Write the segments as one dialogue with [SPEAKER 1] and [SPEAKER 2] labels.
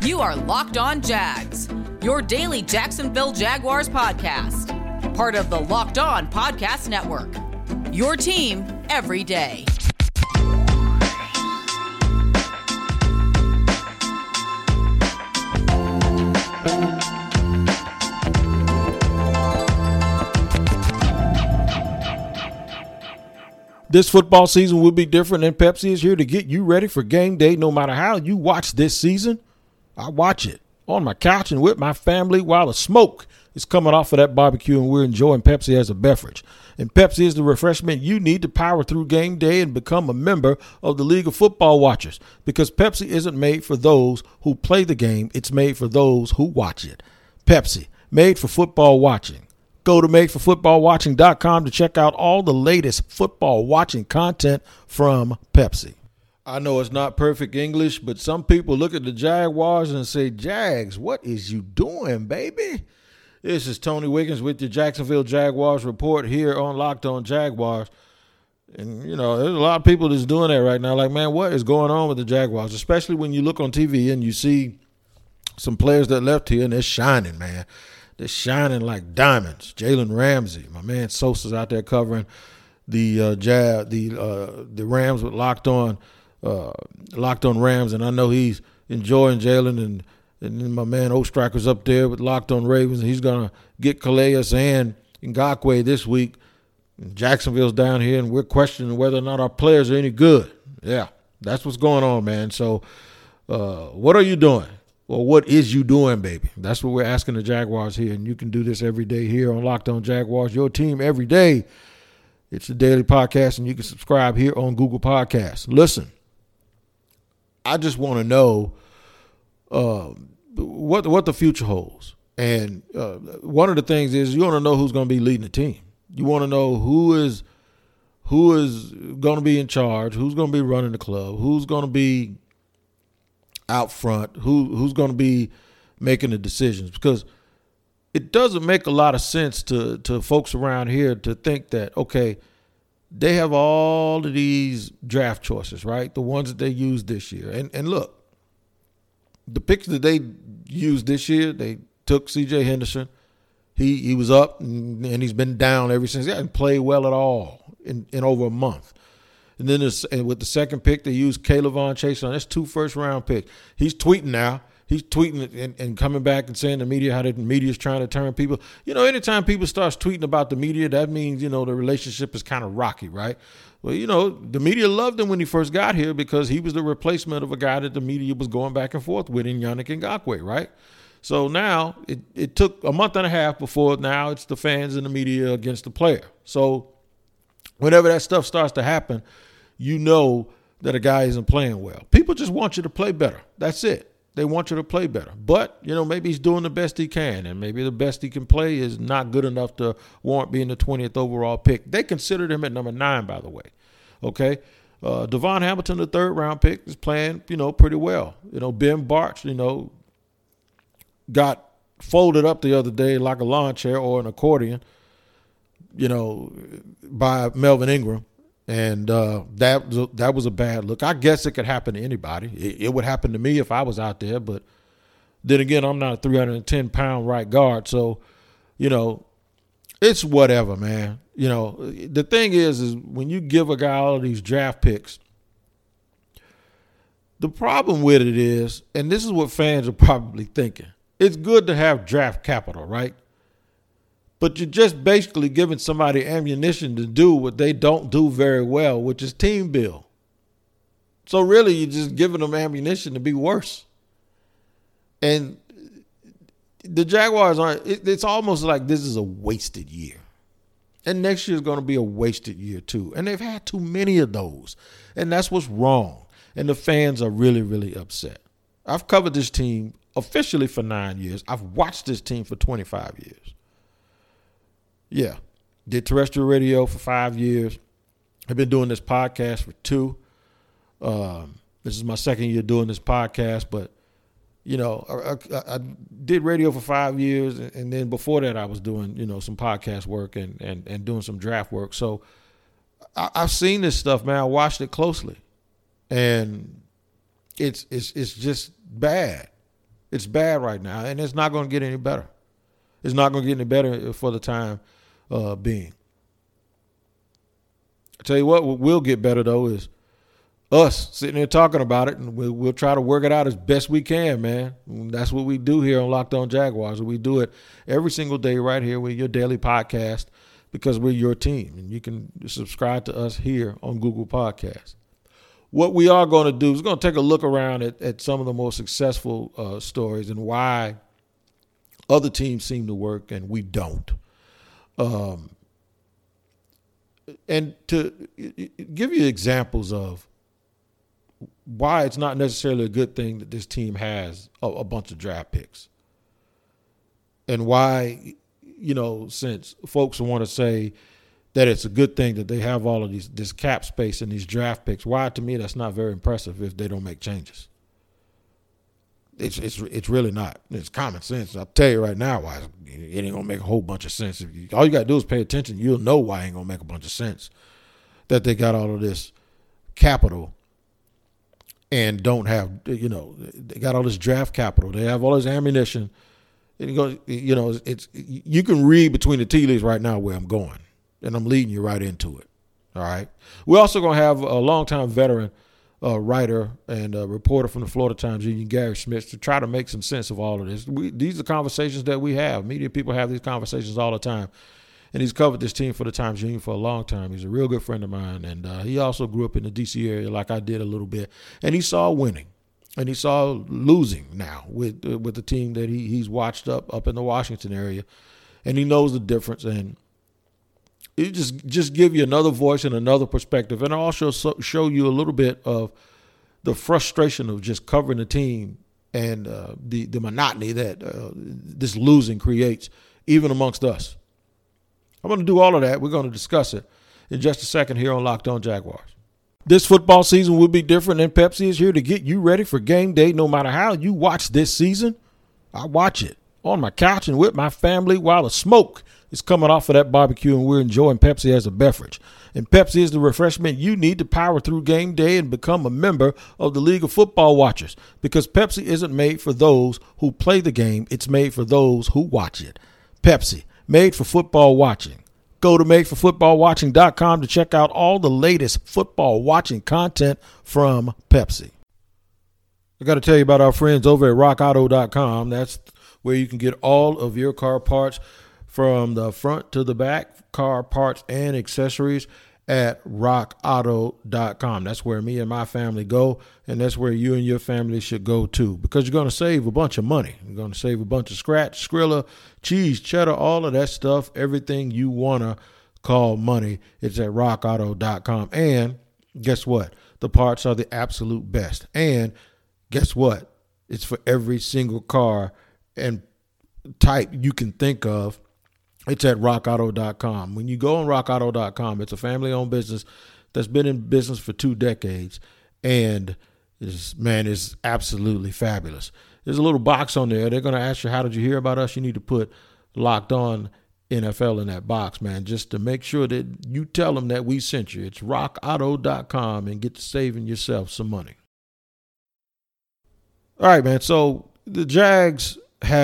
[SPEAKER 1] You are Locked On Jags, your daily Jacksonville Jaguars podcast. Part of the Locked On Podcast Network, your team every day.
[SPEAKER 2] This football season will be different, and Pepsi is here to get you ready for game day. No matter how you watch this season, I watch it on my couch and with my family while the smoke is coming off of that barbecue, and we're enjoying Pepsi as a beverage. And Pepsi is the refreshment you need to power through game day and become a member of the League of Football Watchers, because Pepsi isn't made for those who play the game. It's made for those who watch it. Pepsi, made for football watching. Go to madeforfootballwatching.com to check out all the latest football watching content from Pepsi. I know it's not perfect English, but some people look at the Jaguars and say, Jags, what is you doing, baby? This is Tony Wiggins with the Jacksonville Jaguars report here on Locked On Jaguars. And, you know, there's a lot of people that's doing that right now. Like, man, what is going on with the Jaguars? Especially when you look on TV and you see some players that left here and they're shining, man. They're shining like diamonds. Jalen Ramsey, my man Sosa's out there covering the Rams with Locked On Rams, and I know he's enjoying Jalen, and then my man Ostriker's up there with Locked On Ravens, and he's gonna get Calais and Ngakoue this week. And Jacksonville's down here, and we're questioning whether or not our players are any good. Yeah, that's what's going on, man. So, what are you doing? Well, what is you doing, baby? That's what we're asking the Jaguars here, and you can do this every day here on Locked On Jaguars, your team every day. It's a daily podcast, and you can subscribe here on Google Podcasts. Listen, I just want to know what the future holds. And one of the things is you want to know who's going to be leading the team. You want to know who is going to be in charge, who's going to be running the club, who's going to be out front, who's going to be making the decisions, because it doesn't make a lot of sense to folks around here to think that, okay, they have all of these draft choices, right? The ones that they used this year. And look, the picks that they used this year, they took C.J. Henderson. He was up and he's been down ever since. He hasn't played well at all in over a month. And then with the second pick, they used K'Lavon Chaisson. That's 2 first-round picks. He's tweeting now. He's tweeting and coming back and saying the media, how the media is trying to turn people. You know, anytime people start tweeting about the media, that means, you know, the relationship is kind of rocky, right? Well, you know, the media loved him when he first got here because he was the replacement of a guy that the media was going back and forth with in Yannick Ngakoue, right? So now it took a month and a half before now it's the fans and the media against the player. So whenever that stuff starts to happen, you know that a guy isn't playing well. People just want you to play better. That's it. They want you to play better. But, you know, maybe he's doing the best he can, and maybe the best he can play is not good enough to warrant being the 20th overall pick. They considered him at number 9, by the way. Okay? Devon Hamilton, the 3rd-round pick, is playing, you know, pretty well. You know, Ben Bartch, you know, got folded up the other day like a lawn chair or an accordion, you know, by Melvin Ingram. And that was a bad look. I guess it could happen to anybody. It would happen to me if I was out there. But then again, I'm not a 310-pound right guard. So, you know, it's whatever, man. You know, the thing is when you give a guy all of these draft picks, the problem with it is, and this is what fans are probably thinking, it's good to have draft capital, right? But you're just basically giving somebody ammunition to do what they don't do very well, which is team build. So really, you're just giving them ammunition to be worse. And the Jaguars it's almost like this is a wasted year. And next year is going to be a wasted year too. And they've had too many of those. And that's what's wrong. And the fans are really, really upset. I've covered this team officially for 9 years. I've watched this team for 25 years. Yeah, did terrestrial radio for 5 years. I've been doing this podcast for 2. This is my 2nd year doing this podcast, but, you know, I did radio for 5 years, and then before that I was doing, you know, some podcast work and doing some draft work. So I've seen this stuff, man. I watched it closely, and it's just bad. It's bad right now, and it's not going to get any better. It's not going to get any better for the time being. I tell you what will get better, though, is us sitting here talking about it, and we'll try to work it out as best we can, man. That's what we do here on Locked On Jaguars. We do it every single day right here with your daily podcast because we're your team, and you can subscribe to us here on Google Podcasts. What we are going to do is going to take a look around at some of the most successful stories and why other teams seem to work and we don't. And to give you examples of why it's not necessarily a good thing that this team has a bunch of draft picks. And why, since folks want to say that it's a good thing that they have all of this cap space and these draft picks, why, to me, that's not very impressive if they don't make changes. It's really not. It's common sense. I'll tell you right now why it ain't going to make a whole bunch of sense. All you got to do is pay attention. You'll know why it ain't going to make a bunch of sense that they got all of this capital and don't have, they got all this draft capital. They have all this ammunition. You can read between the tea leaves right now where I'm going, and I'm leading you right into it. All right. We're also going to have a longtime veteran writer and reporter from the Florida Times Union, Gary Smith, to try to make some sense of all of this. These are conversations that we have. Media people have these conversations all the time. And he's covered this team for the Times Union for a long time. He's a real good friend of mine. And he also grew up in the D.C. area like I did a little bit. And he saw winning. And he saw losing now with the team that he's watched up in the Washington area. And he knows the difference. And it just give you another voice and another perspective, and also show you a little bit of the frustration of just covering the team and the monotony that this losing creates, even amongst us. I'm going to do all of that. We're going to discuss it in just a second here on Locked On Jaguars. This football season will be different, and Pepsi is here to get you ready for game day. No matter how you watch this season, I watch it on my couch and with my family while the smoke is coming off of that barbecue, and we're enjoying Pepsi as a beverage. And Pepsi is the refreshment you need to power through game day and become a member of the League of Football Watchers, because Pepsi isn't made for those who play the game. It's made for those who watch it. Pepsi, made for football watching. Go to madeforfootballwatching.com to check out all the latest football watching content from Pepsi. I got to tell you about our friends over at rockauto.com. That's where you can get all of your car parts from the front to the back, car parts and accessories at rockauto.com. That's where me and my family go, and that's where you and your family should go too, because you're going to save a bunch of money. You're going to save a bunch of scratch, Skrilla, cheese, cheddar, all of that stuff, everything you want to call money. It's at rockauto.com. And guess what? The parts are the absolute best. And guess what? It's for every single car and type you can think of. It's at rockauto.com. When you go on rockauto.com, it's a family-owned business that's been in business for 2 decades, and it's absolutely fabulous. There's a little box on there. They're going to ask you, how did you hear about us? You need to put Locked On NFL in that box, man, just to make sure that you tell them that we sent you. It's rockauto.com, and get to saving yourself some money. All right, man, so the Jags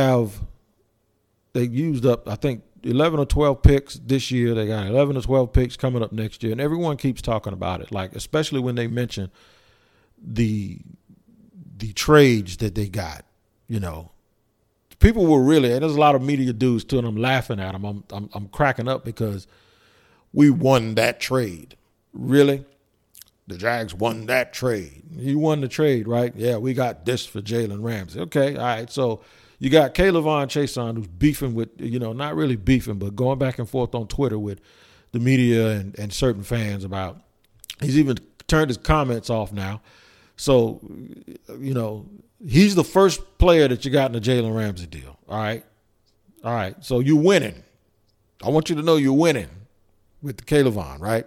[SPEAKER 2] they used up, I think, 11 or 12 picks this year. They got 11 or 12 picks coming up next year, and everyone keeps talking about it, like especially when they mention the trades that they got. People were really, and there's a lot of media dudes too, and I'm laughing at them. I'm cracking up because we won that trade. Really? The Jags won that trade. You won the trade, right? Yeah, we got this for Jalen Ramsey. Okay, all right, so you got K'Lavon Chaisson, who's beefing with, not really beefing, but going back and forth on Twitter with the media and certain fans about, he's even turned his comments off now. So, he's the first player that you got in the Jalen Ramsey deal. All right. All right. So you're winning. I want you to know you're winning with the K'Lavon, right?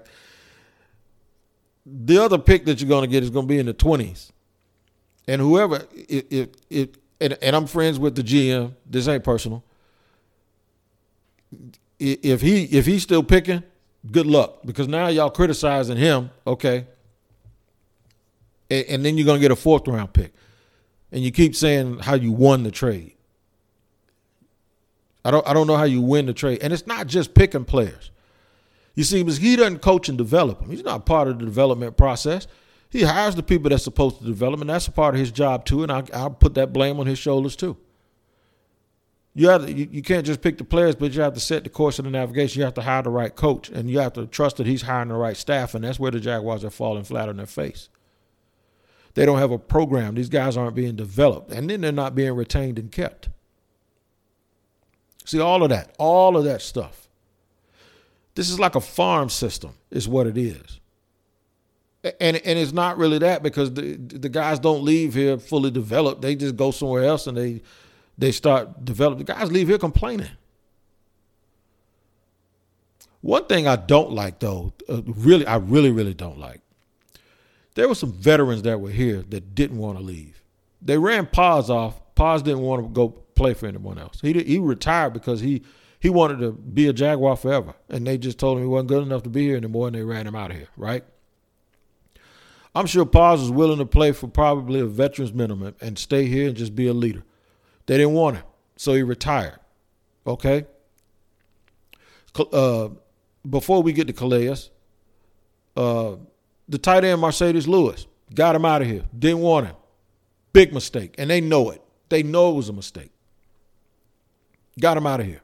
[SPEAKER 2] The other pick that you're going to get is going to be in the 20s. And whoever, and I'm friends with the GM. This ain't personal. If he's still picking, good luck, because now y'all criticizing him, okay? And then you're gonna get a 4th round pick, and you keep saying how you won the trade. I don't know how you win the trade. And it's not just picking players. You see, because he doesn't coach and develop them. He's not part of the development process. He hires the people that's supposed to develop, and that's a part of his job too, and I'll put that blame on his shoulders too. You can't just pick the players, but you have to set the course of the navigation. You have to hire the right coach, and you have to trust that he's hiring the right staff, and that's where the Jaguars are falling flat on their face. They don't have a program. These guys aren't being developed, and then they're not being retained and kept. See, all of that stuff. This is like a farm system is what it is. And it's not really that, because the guys don't leave here fully developed. They just go somewhere else and they start developing. The guys leave here complaining. One thing I don't like, though, I really don't like, there were some veterans that were here that didn't want to leave. They ran Paz off. Paz didn't want to go play for anyone else. He retired because he wanted to be a Jaguar forever, and they just told him he wasn't good enough to be here anymore, and they ran him out of here, right? I'm sure Paz was willing to play for probably a veteran's minimum and stay here and just be a leader. They didn't want him, so he retired, okay? Before we get to Calais, the tight end Mercedes Lewis, got him out of here, didn't want him. Big mistake, and they know it. They know it was a mistake. Got him out of here.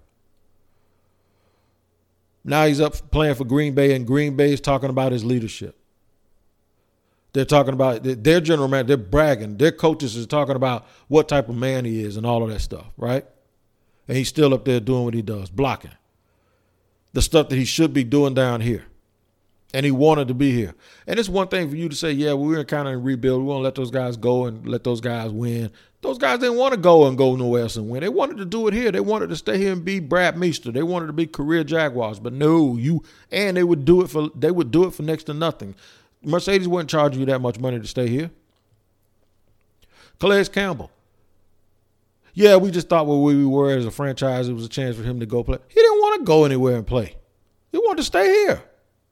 [SPEAKER 2] Now he's up playing for Green Bay, and Green Bay is talking about his leadership. They're talking about their general manager. They're bragging. Their coaches is talking about what type of man he is and all of that stuff, right? And he's still up there doing what he does, blocking the stuff that he should be doing down here. And he wanted to be here. And it's one thing for you to say, yeah, we're kind of in rebuild. We want to let those guys go and let those guys win. Those guys didn't want to go nowhere else and win. They wanted to do it here. They wanted to stay here and be Brad Meester. They wanted to be career Jaguars. But no, they would do it for next to nothing. Mercedes wouldn't charge you that much money to stay here. Calais Campbell. Yeah, we just thought where we were as a franchise, it was a chance for him to go play. He didn't want to go anywhere and play. He wanted to stay here.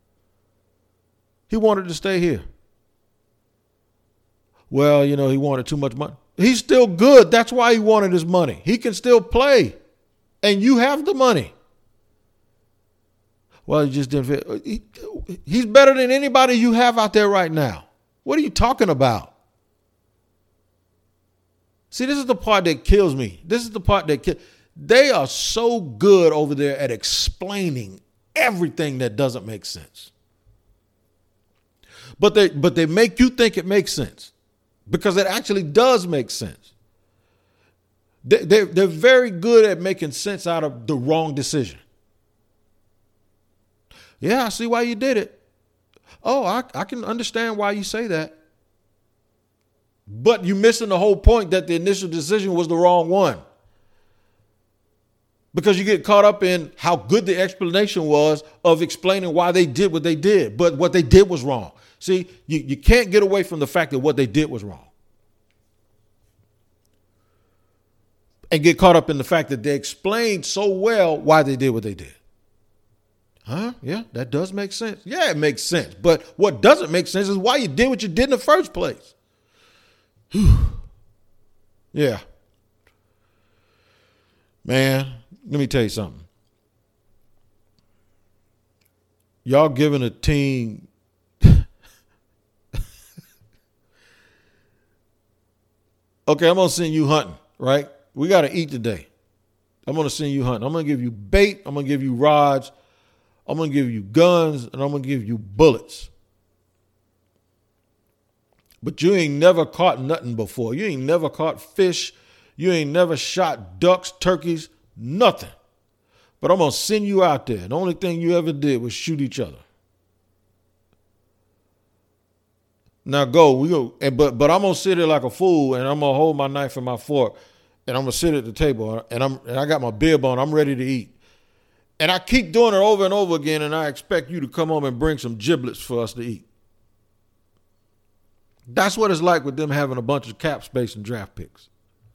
[SPEAKER 2] He wanted to stay here. Well, he wanted too much money. He's still good. That's why he wanted his money. He can still play. And you have the money. Well, he just didn't fit. He's better than anybody you have out there right now. What are you talking about? See, this is the part that kills me. This is the part that kills. They are so good over there at explaining everything that doesn't make sense. But they make you think it makes sense, because it actually does make sense. They're very good at making sense out of the wrong decision. Yeah, I see why you did it. Oh, I can understand why you say that. But you're missing the whole point that the initial decision was the wrong one. Because you get caught up in how good the explanation was of explaining why they did what they did. But what they did was wrong. See, you can't get away from the fact that what they did was wrong. And get caught up in the fact that they explained so well why they did what they did. Huh? Yeah, that does make sense. Yeah, it makes sense. But what doesn't make sense is why you did what you did in the first place. Yeah. Man, let me tell you something. Y'all giving a team okay, I'm going to send you hunting, right? We got to eat today. I'm going to send you hunting. I'm going to give you bait. I'm going to give you rods. I'm going to give you guns, and I'm going to give you bullets. But you ain't never caught nothing before. You ain't never caught fish. You ain't never shot ducks, turkeys, nothing. But I'm going to send you out there. The only thing you ever did was shoot each other. Now go. We go. But I'm going to sit there like a fool, and I'm going to hold my knife and my fork, and I'm going to sit at the table, and I got my bib on. I'm ready to eat. And I keep doing it over and over again, and I expect you to come home and bring some giblets for us to eat. That's what it's like with them having a bunch of cap space and draft picks.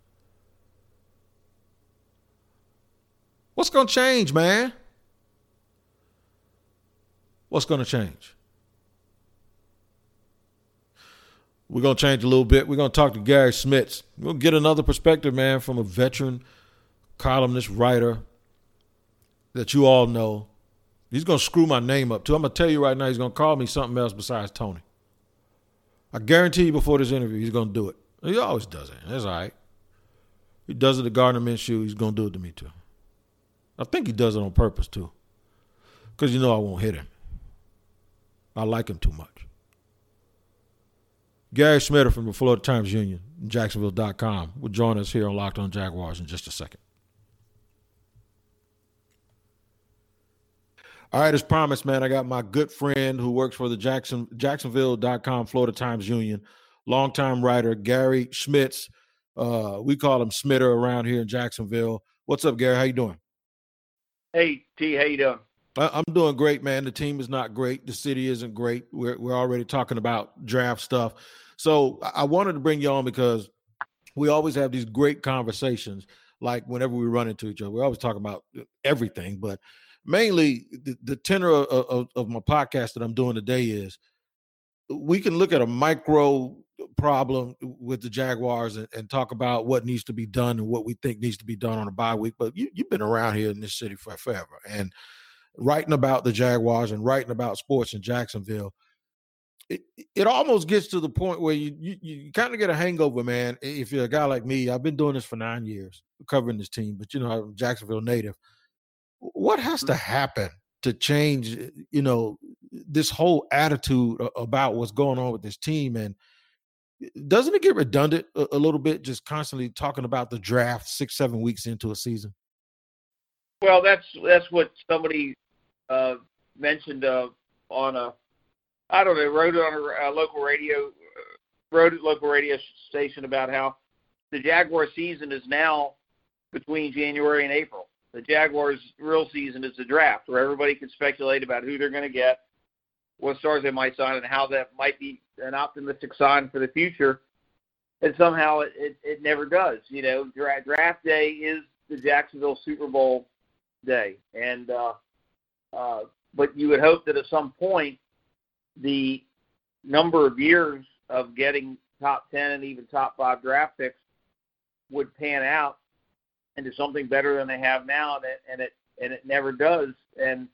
[SPEAKER 2] What's going to change, man? What's going to change? We're going to change a little bit. We're going to talk to Gary Smits. We'll get another perspective, man, from a veteran columnist, writer that you all know. He's going to screw my name up, too. I'm going to tell you right now, he's going to call me something else besides Tony. I guarantee you before this interview, he's going to do it. He always does it. That's all right. He does it to Gardner Minshew. He's going to do it to me, too. I think he does it on purpose, too, because I won't hit him. I like him too much. Gary Smitter from the Florida Times-Union, Jacksonville.com, will join us here on Locked On Jaguars in just a second. All right, as promised, man, I got my good friend who works for the Jacksonville.com, Florida Times-Union, longtime writer, Gary Smits. We call him Smitter around here in Jacksonville. What's up, Gary? How you doing?
[SPEAKER 3] Hey, T, how you doing?
[SPEAKER 2] I'm doing great, man. The team is not great. The city isn't great. We're already talking about draft stuff. So I wanted to bring you on because we always have these great conversations, like whenever we run into each other. We always talk about everything, but mainly the tenor of my podcast that I'm doing today is we can look at a micro problem with the Jaguars and talk about what needs to be done and what we think needs to be done on a bye week. But you've been around here in this city for forever and writing about the Jaguars and writing about sports in Jacksonville. It almost gets to the point where you kind of get a hangover, man. If you're a guy like me, I've been doing this for 9 years, covering this team, but I'm a Jacksonville native. What has to happen to change, this whole attitude about what's going on with this team? And doesn't it get redundant a little bit, just constantly talking about the draft 6-7 weeks into a season?
[SPEAKER 3] Well, that's what somebody mentioned on a, I don't know, wrote it on a local radio station about how the Jaguar season is now between January and April. The Jaguars' real season is the draft, where everybody can speculate about who they're going to get, what stars they might sign, and how that might be an optimistic sign for the future. And somehow it never does. Draft day is the Jacksonville Super Bowl day, and but you would hope that at some point the number of years of getting top 10 and even top 5 draft picks would pan out into something better than they have now, and it never does. And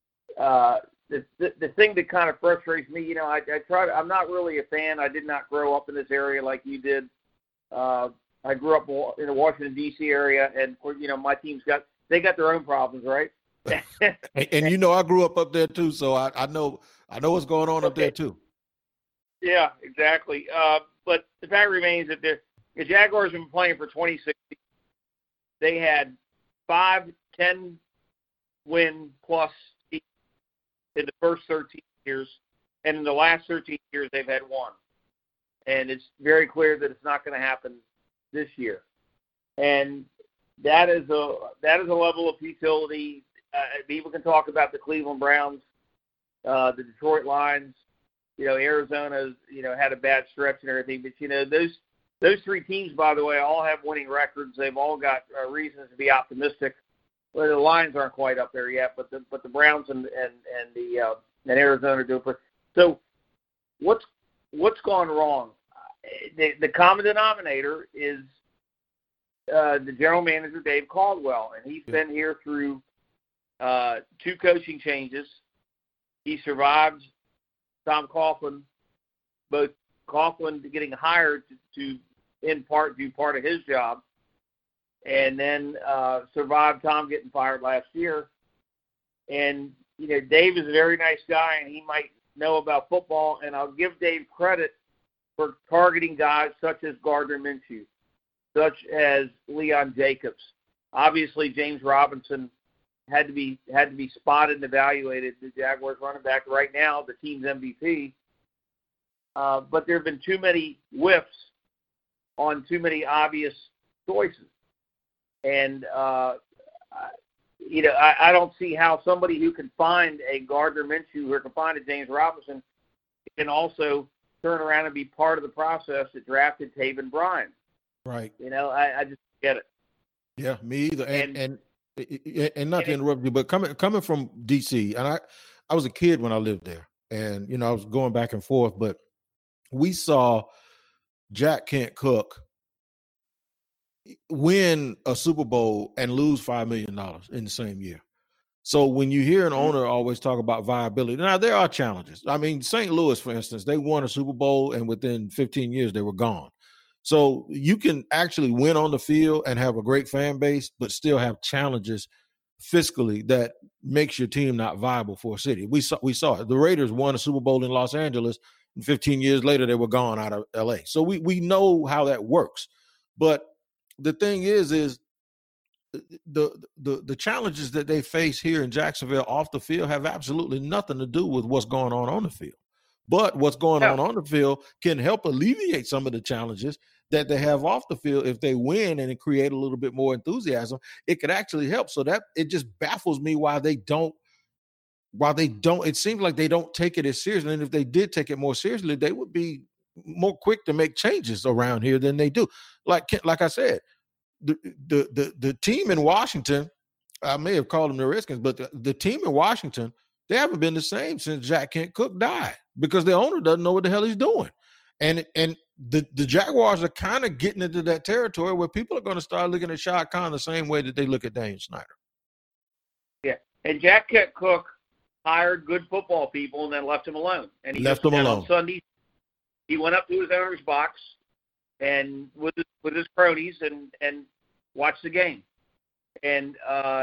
[SPEAKER 3] the thing that kind of frustrates me, I'm not really a fan. I did not grow up in this area like you did. I grew up in the Washington D.C. area, and my team's got their own problems, right?
[SPEAKER 2] and I grew up there too, so I know what's going on up there too.
[SPEAKER 3] Yeah, exactly. But the fact remains that the Jaguars have been playing for 26 years. They had 5 10-win plus in the first 13 years, and in the last 13 years they've had 1. And it's very clear that it's not going to happen this year. And that is a level of futility. People can talk about the Cleveland Browns, the Detroit Lions, Arizona's, had a bad stretch and everything. But, those 3 teams, by the way, all have winning records. They've all got reasons to be optimistic. Well, the Lions aren't quite up there yet, but the Browns and Arizona do it. So what's gone wrong? The common denominator is the general manager, Dave Caldwell, and he's been here through 2 coaching changes. He survived Tom Coughlin, both Coughlin getting hired to in part do part of his job, and then survived Tom getting fired last year. And, Dave is a very nice guy, and he might know about football, and I'll give Dave credit for targeting guys such as Gardner Minshew, such as Leon Jacobs. Obviously, James Robinson had to be spotted and evaluated. The Jaguars running back right now, the team's MVP. But there have been too many whiffs on too many obvious choices. And, I don't see how somebody who can find a Gardner Minshew or can find a James Robinson can also turn around and be part of the process that drafted Taven Bryan.
[SPEAKER 2] Right.
[SPEAKER 3] I just get it.
[SPEAKER 2] Yeah, me either. And not to interrupt you, but coming from D.C., and I was a kid when I lived there. And, I was going back and forth, but we saw Jack Kent Cooke win a Super Bowl and lose $5 million in the same year. So when you hear an owner always talk about viability, now there are challenges. I mean, St. Louis, for instance, they won a Super Bowl and within 15 years they were gone. So you can actually win on the field and have a great fan base, but still have challenges fiscally that makes your team not viable for a city. We saw it. The Raiders won a Super Bowl in Los Angeles, and 15 years later they were gone out of LA. So we know how that works. But the thing is the challenges that they face here in Jacksonville off the field have absolutely nothing to do with what's going on the field. But what's going on the field can help alleviate some of the challenges that they have off the field. If they win and create a little bit more enthusiasm, it could actually help. So that it just baffles me why they don't, it seems like they don't take it as seriously. And if they did take it more seriously, they would be more quick to make changes around here than they do. Like I said, the team in Washington, I may have called them the Redskins, but the team in Washington, they haven't been the same since Jack Kent Cooke died because the owner doesn't know what the hell he's doing. And the Jaguars are kind of getting into that territory where people are going to start looking at Shad Khan the same way that they look at Daniel Snyder.
[SPEAKER 3] Yeah, and Jack Kent Cooke hired good football people and then left him alone. And he left him alone. On Sunday, he went up to his owner's box and with his cronies and watched the game. And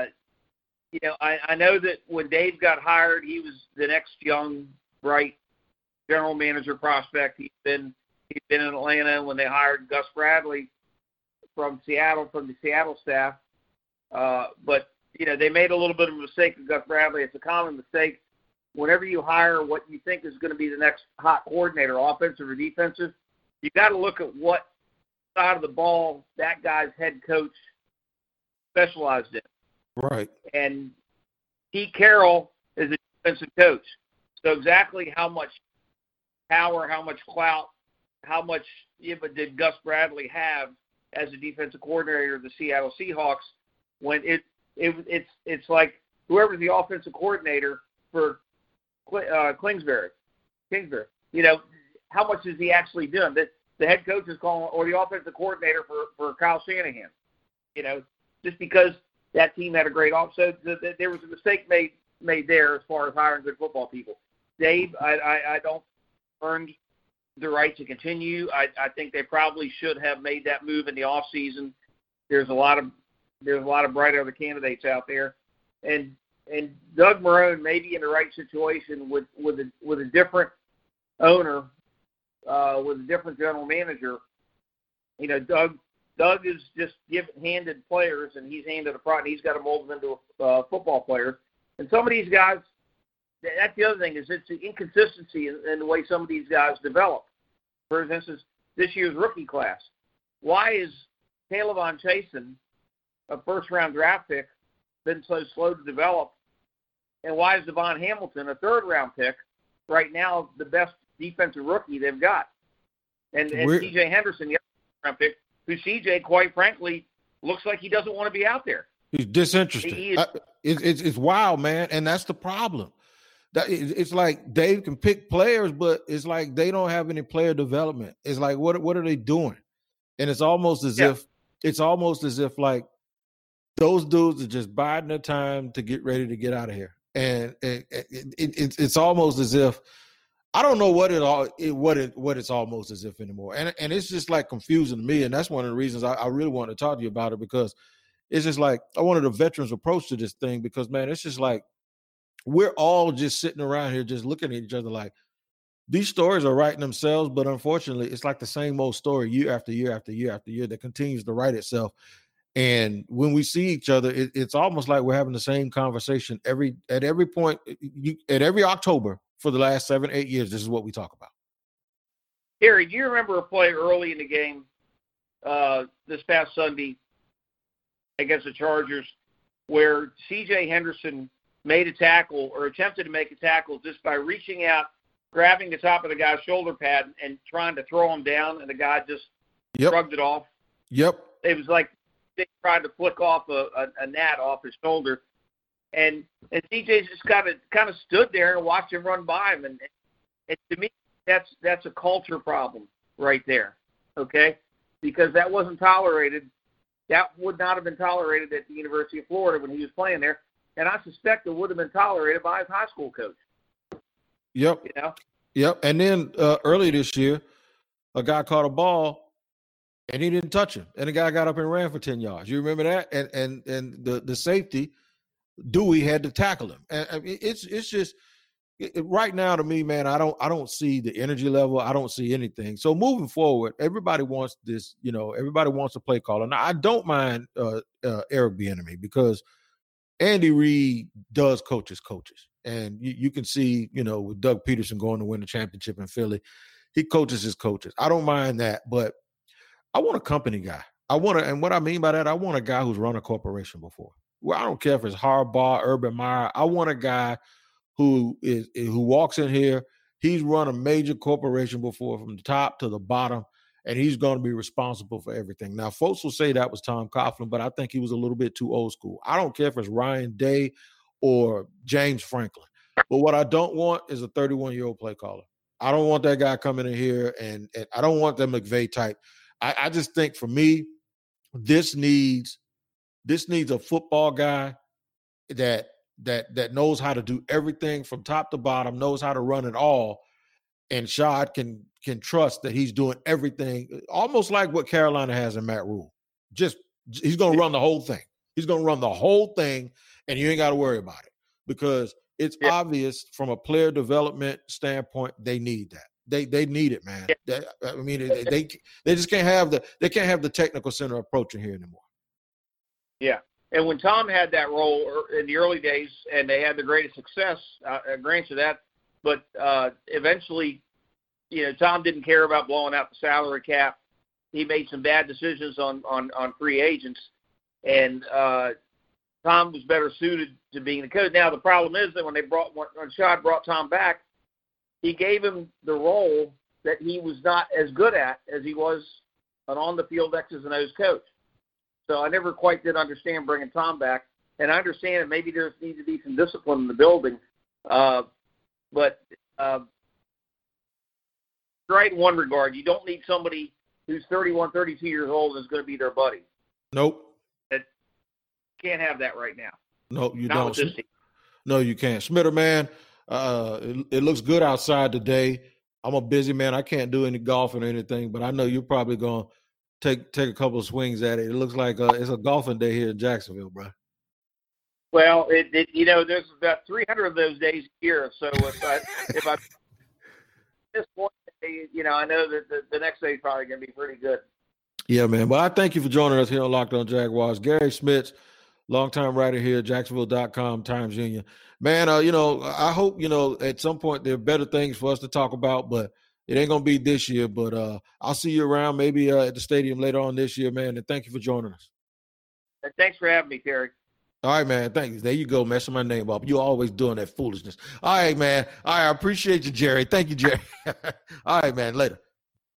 [SPEAKER 3] I know that when Dave got hired, he was the next young, bright general manager prospect. He'd been in Atlanta when they hired Gus Bradley from the Seattle staff. But they made a little bit of a mistake with Gus Bradley. It's a common mistake. Whenever you hire what you think is going to be the next hot coordinator, offensive or defensive, you got to look at what side of the ball that guy's head coach specialized in.
[SPEAKER 2] Right. And
[SPEAKER 3] Pete Carroll is a defensive coach. So exactly how much power, how much clout, how much did Gus Bradley have as a defensive coordinator of the Seattle Seahawks when it's like whoever's the offensive coordinator for Kingsbury. How much is he actually doing? The head coach is calling, or the offensive coordinator for Kyle Shanahan. Just because that team had a great off. So there was a mistake made there as far as hiring good football people. Dave, I don't earned the right to continue. I think they probably should have made that move in the off season. There's a lot of bright other candidates out there, and Doug Marrone may be in the right situation with a different owner, with a different general manager. Doug is just handed players, and he's handed a product, and he's got to mold them into football players. And some of these guys, that's the other thing, is it's the inconsistency in the way some of these guys develop. For instance, this year's rookie class. Why is Talavon Chasen, a first-round draft pick, been so slow to develop? And why is Devon Hamilton, a third-round pick, right now the best defensive rookie they've got? And C.J. Henderson, the other round pick, who C.J., quite frankly, looks like he doesn't want to be out there.
[SPEAKER 2] He's disinterested. It's wild, man, and that's the problem. It's like Dave can pick players, but it's like they don't have any player development. It's like what are they doing? And it's almost as if like those dudes are just biding their time to get ready to get out of here. And it's almost as if I don't know what it's almost as if anymore. And it's just like confusing to me. And that's one of the reasons I really want to talk to you about it, because it's just like I wanted a veteran's approach to this thing, because, man, it's just like we're all just sitting around here just looking at each other like these stories are writing themselves. But unfortunately, it's like the same old story year after year after year after year that continues to write itself. And when we see each other, it's almost like we're having the same conversation at every point, at every October for the last 7-8 years. This is what we talk about.
[SPEAKER 3] Gary, do you remember a play early in the game this past Sunday against the Chargers where C.J. Henderson made a tackle or attempted to make a tackle just by reaching out, grabbing the top of the guy's shoulder pad and trying to throw him down, and the guy just shrugged it off?
[SPEAKER 2] Yep.
[SPEAKER 3] It was like they tried to flick off a gnat off his shoulder, and CJ just kind of stood there and watched him run by him, and to me that's a culture problem right there. okay, because that wasn't tolerated. That would not have been tolerated at the University of Florida when he was playing there, and I suspect it would have been tolerated by his high school coach.
[SPEAKER 2] Yep.
[SPEAKER 3] You know?
[SPEAKER 2] Yep. And then earlier this year, a guy caught a ball and he didn't touch him, and the guy got up and ran for 10 yards. You remember that? And the safety, Dewey, had to tackle him. And I mean, it's just right now to me, man. I don't see the energy level. I don't see anything. So moving forward, everybody wants this. Everybody wants a play caller. Now I don't mind Eric Bieniemy because Andy Reid does coach his coaches. And you can see, with Doug Peterson going to win the championship in Philly, he coaches his coaches. I don't mind that, but I want a company guy. And what I mean by that, I want a guy who's run a corporation before. Well, I don't care if it's Harbaugh, Urban Meyer. I want a guy who walks in here. He's run a major corporation before from the top to the bottom, and he's going to be responsible for everything. Now, folks will say that was Tom Coughlin, but I think he was a little bit too old school. I don't care if it's Ryan Day or James Franklin. But what I don't want is a 31-year-old play caller. I don't want that guy coming in here, and I don't want the McVay type. I just think for me, this needs a football guy that knows how to do everything from top to bottom, knows how to run it all, and Shad can trust that he's doing everything, almost like what Carolina has in Matt Rule. Just he's going to run the whole thing. He's going to run the whole thing, and you ain't got to worry about it because it's obvious from a player development standpoint they need that. They need it, man. They just can't have the technical center approach in here anymore.
[SPEAKER 3] Yeah, and when Tom had that role in the early days, and they had the greatest success, I grant you that. But eventually, Tom didn't care about blowing out the salary cap. He made some bad decisions on free agents, and Tom was better suited to being the coach. Now the problem is that when Shad brought Tom back, he gave him the role that he was not as good at as he was an on-the-field X's and O's coach. So I never quite did understand bringing Tom back. And I understand that maybe there needs to be some discipline in the building. But right in one regard, you don't need somebody who's 31, 32 years old and is going to be their buddy.
[SPEAKER 2] Nope.
[SPEAKER 3] Can't have that right now.
[SPEAKER 2] No, you don't. No, you can't. Schmitter, man, it looks good outside today. I'm a busy man. I can't do any golfing or anything, but I know you're probably going to take a couple of swings at it. It looks like it's a golfing day here in Jacksonville, bro.
[SPEAKER 3] Well, there's about 300 of those days a year. So if I this one day, I know that the next day is probably going to be pretty good.
[SPEAKER 2] Yeah, man. Well, I thank you for joining us here on Locked On Jaguars. Gary Schmitz, longtime writer here at Jacksonville.com, Times Union. Man, I hope, at some point there are better things for us to talk about, but it ain't going to be this year. But I'll see you around maybe at the stadium later on this year, man. And thank you for joining us.
[SPEAKER 3] Thanks for having me, Terry.
[SPEAKER 2] All right, man. Thank you. There you go, messing my name up. You're always doing that foolishness. All right, man. All right, I appreciate you, Jerry. Thank you, Jerry. All right, man. Later.